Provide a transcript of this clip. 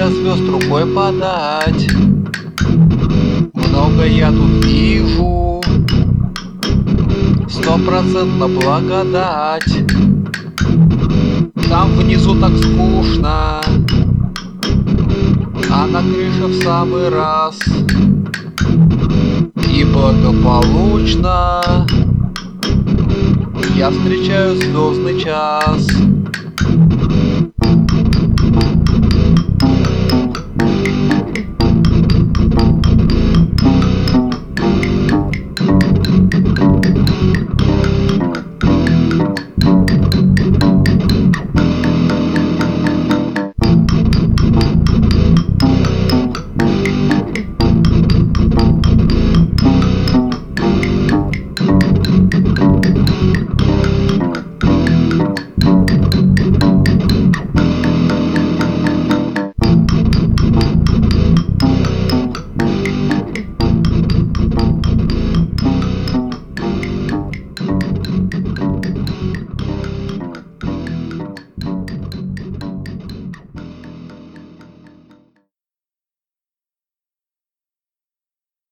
до звезд рукой подать. Много я тут вижу, 100% благодать. Там внизу так скучно, а на крыше в самый раз. И благополучно я встречаю звездный час.